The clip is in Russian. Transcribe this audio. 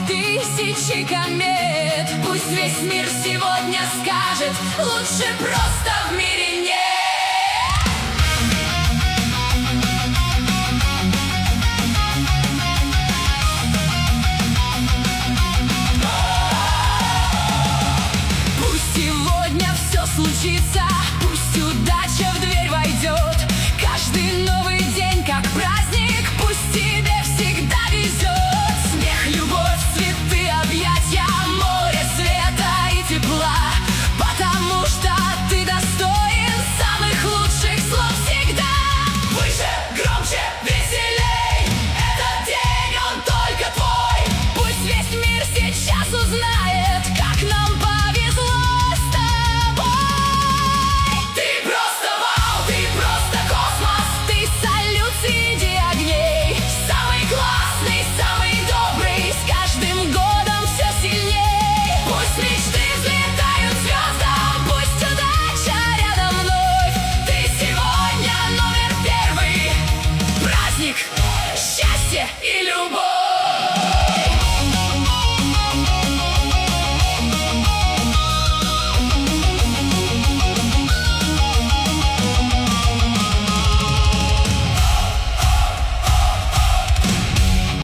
тысячи комет. Пусть весь мир сегодня скажет: лучше просто в мире нет. Пусть сегодня все случится, пусть удача в дверь войдет. Каждый новый день как праздник, пусть